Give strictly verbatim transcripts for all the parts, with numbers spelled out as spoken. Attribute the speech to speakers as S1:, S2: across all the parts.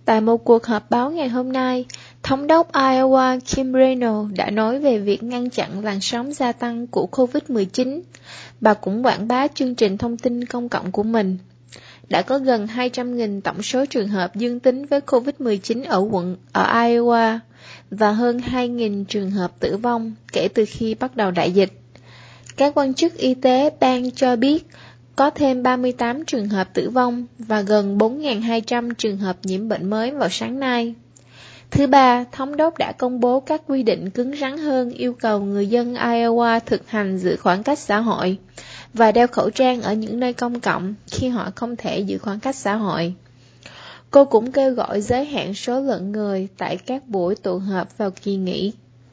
S1: Tại một cuộc họp báo ngày hôm nay, Thống đốc Iowa Kim Reynolds đã nói về việc ngăn chặn làn sóng gia tăng của covid mười chín. Bà cũng quảng bá chương trình thông tin công cộng của mình. Đã có gần hai trăm nghìn tổng số trường hợp dương tính với covid mười chín ở quận ở Iowa và hơn hai nghìn trường hợp tử vong kể từ khi bắt đầu đại dịch. Các quan chức y tế bang cho biết có thêm ba mươi tám trường hợp tử vong và gần bốn nghìn hai trăm trường hợp nhiễm bệnh mới vào sáng nay. Thứ ba, thống đốc đã công bố các quy định cứng rắn hơn yêu cầu người dân Iowa thực hành giữ khoảng cách xã hội và đeo khẩu trang ở những nơi công cộng khi họ không thể giữ khoảng cách xã hội. Cô cũng kêu gọi giới hạn số lượng người tại các buổi tụ họp vào kỳ nghỉ.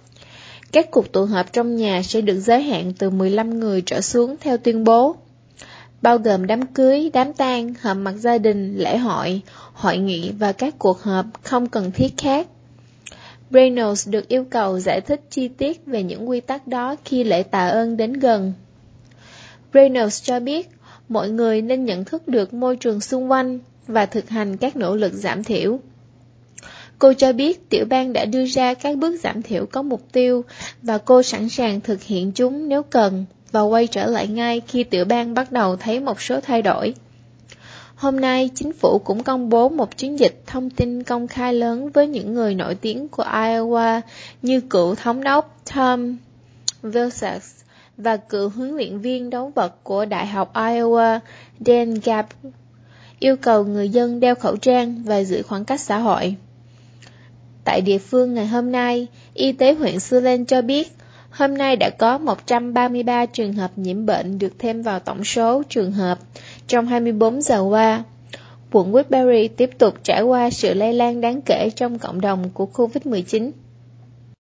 S1: Các cuộc tụ họp trong nhà sẽ được giới hạn từ mười lăm người trở xuống theo tuyên bố, bao gồm đám cưới, đám tang, họp mặt gia đình, lễ hội, hội nghị và các cuộc họp không cần thiết khác. Reynolds được yêu cầu giải thích chi tiết về những quy tắc đó khi lễ tạ ơn đến gần. Reynolds cho biết mọi người nên nhận thức được môi trường xung quanh và thực hành các nỗ lực giảm thiểu. Cô cho biết tiểu bang đã đưa ra các bước giảm thiểu có mục tiêu và cô sẵn sàng thực hiện chúng nếu cần và quay trở lại ngay khi tiểu bang bắt đầu thấy một số thay đổi. Hôm nay, chính phủ cũng công bố một chiến dịch thông tin công khai lớn với những người nổi tiếng của Iowa như cựu thống đốc Tom Vilsack và cựu huấn luyện viên đấu vật của Đại học Iowa Dan Gab, yêu cầu người dân đeo khẩu trang và giữ khoảng cách xã hội. Tại địa phương ngày hôm nay, y tế huyện Silen cho biết, hôm nay đã có một trăm ba mươi ba trường hợp nhiễm bệnh được thêm vào tổng số trường hợp trong hai mươi bốn giờ qua. Quận Woodbury tiếp tục trải qua sự lây lan đáng kể trong cộng đồng của covid mười chín.